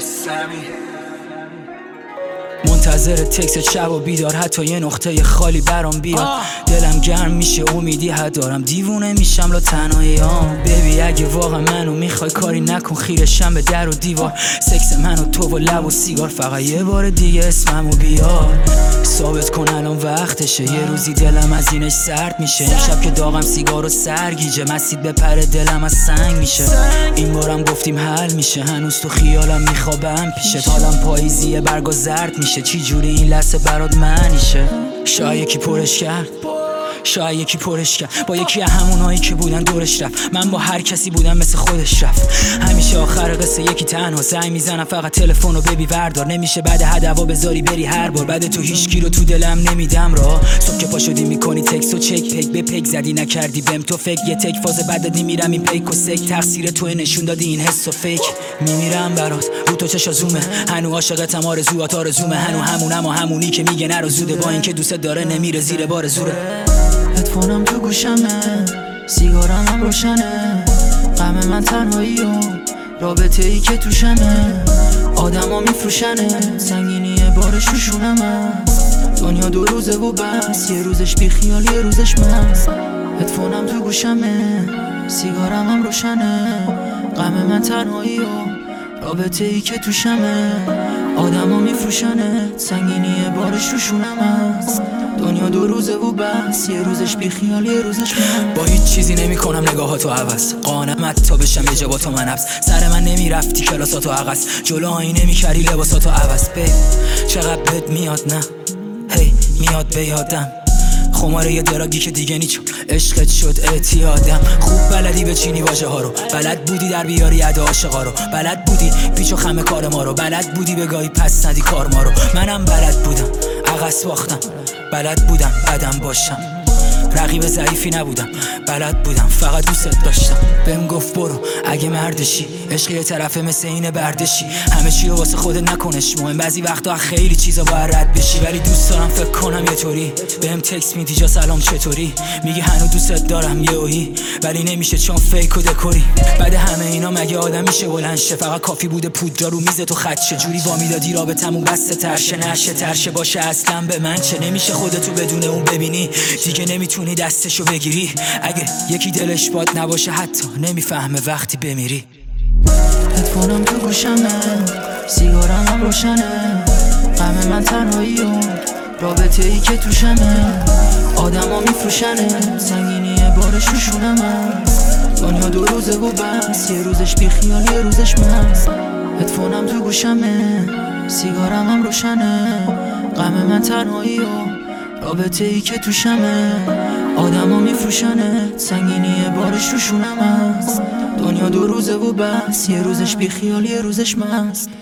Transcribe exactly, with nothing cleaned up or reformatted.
منتظر تکست شب و بیدار، حتی یه نقطه خالی برام بیاد. دلم گرم میشه، امیدی حد دارم، دیوونه میشم لا تنهایی. آه بیبی اگه واقعا منو میخوای کاری نکن، خیرشم به در و دیوار. سکس من و تو و لب و سیگار، فقط یه بار دیگه اسممو بیار. ثابت کن الان وقتشه، یه روزی دلم از اینش سرد میشه. امشب که داغم سیگار و سرگیجه، مسید به پر دلم از سنگ میشه. این بارم گفتیم حل میشه، هنوز تو خیالم میخوابم پیشت. حالم پاییزیه، برگا زرد میشه، چی جوری این لحظه برات معنیشه؟ شاید یکی پرش کرد، شاید یکی پرش کرد با یکی همونایی که بودن دورش رفت. من با هر کسی بودم مثل خودش رفت. همیشه آخر قصه یکی تنها، زنگ میزنم فقط تلفن رو ببی وردار. نمیشه بعد هدوا بذاری بری هر بار، بعد تو هیچکی رو تو دلم نمیدم را. صبح که پا شدی میکنی تکست و چک پک به پک زدی، نکردی بهم تو فکر. یه تک فاز بعد دادی میرم این پیک و سک، تقصیر تو نشون دادی این حس و فیک. میمیرم برات رو تو چشا زومه، هنو عاشقتم، آرزوات آرزومه. هنو همونم و همونی که میگه نرو زوده، با اینکه دوست داره نمیره زیر بار زوره. هدفونم تو گوشمه، سیگارم هم روشنه. غم من تنهایی و رابطه ای که توشمه. آدم ها میفروشنه، سنگینی بارش روشونمه. دنیا دو روزه و بس، یه روزش بی خیال یه روزش مست. هدفونم تو گوشمه، سیگارم هم روشنه. غم من تنهایی و رابطه ای که توشمه. آدم ها میفروشنه، سنگینی بارش روشونمه. دنیا دو روزه و بس، یه روزش بی خیال یه روزش من. با هیچ چیزی نمی کنم نگاهاتو عوض، قانمت تا بشم یه جواتو من حبس. سر من نمی رفتی کلاساتو عقص، جلو آینه نمی کردی لباساتو عوض. بی چقدر بد میاد نه هی میاد به یادم، خماره یه دراگی که دیگه نیچم، عشقت شد اعتیادم. خوب بلدی به چینی واژه ها رو، بلد بودی در بیاری ادا عاشقا رو، بلد بودی پیچ و خم کار ما رو، بلد بودی بگاهی پس ندی کار ما رو. منم بلد بودم عقص باختم، بلد بودم بدم باشم، رقیب ضعیفی نبودم، بلد بودم فقط دوست داشتم. بهم گفت برو اگه مردشی، عشق یه طرفه مثل اینه بردشی. همه چی رو واسه خودت نکنش مهم، بعضی وقتا خیلی چیزا باید رد بشی. ولی دوست دارم فکر کنم یه طوری، بهم تکست میدی جا سلام چطوری، میگی هنو دوست دارم یهویی، ولی نمیشه چون فیک و دکوری. بعد همه اینا مگه آدم میشه بلند شه؟ فقط کافی بوده پودرا رو میز تو خط شه، جوری وامی دادی رابطمون بسته ترشه نشه ترشه باشه اصلا به من چه؟ نمیشه خودتو بدون اون ببینی، دیگه نمیتونی دستشو بگیری. اگه یکی دلش باد نباشه حتی نمیفهمه وقتی بمیری. هدفونم تو گوشمه، سیگارم هم روشنه. غم من تنهایی و رابطه ای که توشمه. آدم ها میفروشنه، سنگینی بارش روشونمه. دنیا دو روزه و بس، یه روزش بی خیال یه روزش مست. هدفونم تو گوشمه، سیگارم هم روشنه. غم من تنهایی و رابطه ای که توشمه. آدم ها میفروشنه، سنگینی بارش روشونمه. دنیا دو روزه و بس، یه روزش بی خیال یه روزش مست.